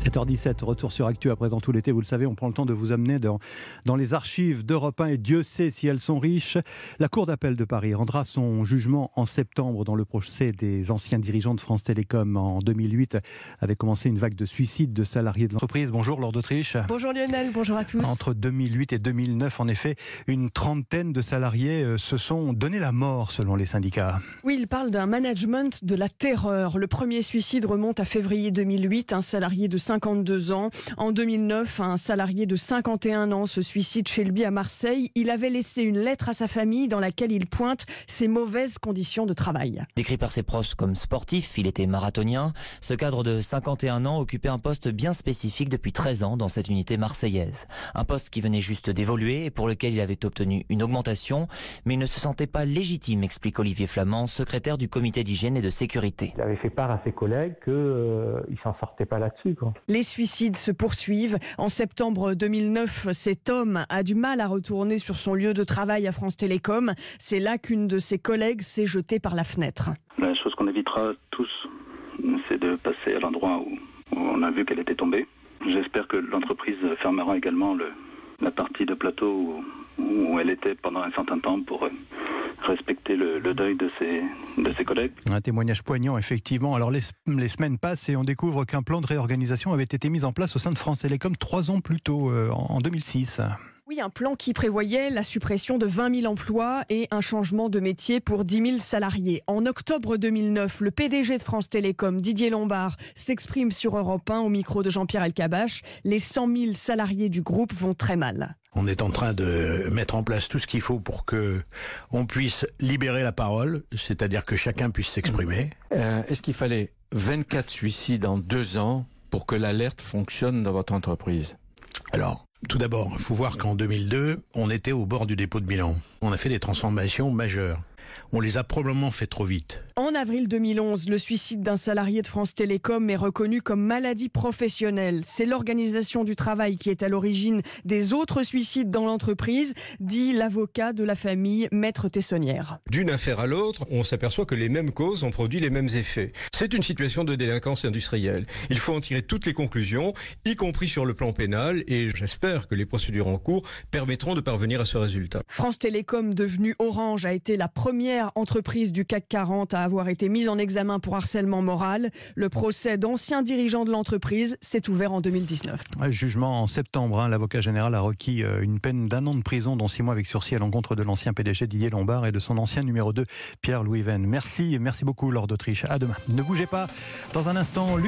7h17, retour sur Actu à présent tout l'été, vous le savez, on prend le temps de vous amener dans les archives d'Europe 1 et Dieu sait si elles sont riches. La Cour d'appel de Paris rendra son jugement en septembre dans le procès des anciens dirigeants de France Télécom. En 2008 avait commencé une vague de suicides de salariés de l'entreprise. Bonjour Laure d'Autriche. Bonjour Lionel, bonjour à tous. Entre 2008 et 2009, en effet, une trentaine de salariés se sont donné la mort selon les syndicats. Oui, il parle d'un management de la terreur. Le premier suicide remonte à février 2008, un salarié de 52 ans. En 2009, un salarié de 51 ans se suicide chez lui à Marseille. Il avait laissé une lettre à sa famille dans laquelle il pointe ses mauvaises conditions de travail. Décrit par ses proches comme sportif, il était marathonien. Ce cadre de 51 ans occupait un poste bien spécifique depuis 13 ans dans cette unité marseillaise. Un poste qui venait juste d'évoluer et pour lequel il avait obtenu une augmentation, mais il ne se sentait pas légitime, explique Olivier Flamand, secrétaire du comité d'hygiène et de sécurité. Il avait fait part à ses collègues qu'il ne s'en sortait pas là-dessus, quoi. Les suicides se poursuivent. En septembre 2009, cet homme a du mal à retourner sur son lieu de travail à France Télécom. C'est là qu'une de ses collègues s'est jetée par la fenêtre. La chose qu'on évitera tous, c'est de passer à l'endroit où on a vu qu'elle était tombée. J'espère que l'entreprise fermera également la partie de plateau où elle était pendant un certain temps pour respecter le deuil de ses collègues. Un témoignage poignant, effectivement. Alors les semaines passent et on découvre qu'un plan de réorganisation avait été mis en place au sein de France Télécom 3 ans plus tôt, en 2006. Oui, un plan qui prévoyait la suppression de 20 000 emplois et un changement de métier pour 10 000 salariés. En octobre 2009, le PDG de France Télécom, Didier Lombard, s'exprime sur Europe 1 au micro de Jean-Pierre Elkabbach. Les 100 000 salariés du groupe vont très mal. On est en train de mettre en place tout ce qu'il faut pour que on puisse libérer la parole, c'est-à-dire que chacun puisse s'exprimer. Est-ce qu'il fallait 24 suicides en 2 ans pour que l'alerte fonctionne dans votre entreprise ? Alors, tout d'abord, il faut voir qu'en 2002, on était au bord du dépôt de bilan. On a fait des transformations majeures. On les a probablement fait trop vite. En avril 2011, le suicide d'un salarié de France Télécom est reconnu comme maladie professionnelle. C'est l'organisation du travail qui est à l'origine des autres suicides dans l'entreprise, dit l'avocat de la famille, Maître Tessonnière. D'une affaire à l'autre, on s'aperçoit que les mêmes causes ont produit les mêmes effets. C'est une situation de délinquance industrielle. Il faut en tirer toutes les conclusions, y compris sur le plan pénal, et j'espère que les procédures en cours permettront de parvenir à ce résultat. France Télécom, devenue Orange, a été la première entreprise du CAC 40 à avoir été mise en examen pour harcèlement moral. Le procès d'anciens dirigeants de l'entreprise s'est ouvert en 2019. Jugement en septembre. L'avocat général a requis une peine d'1 an de prison, dont 6 mois avec sursis à l'encontre de l'ancien PDG Didier Lombard et de son ancien numéro 2, Pierre-Louis Venn. Merci beaucoup Laure d'Autriche. À demain. Ne bougez pas. Dans un instant,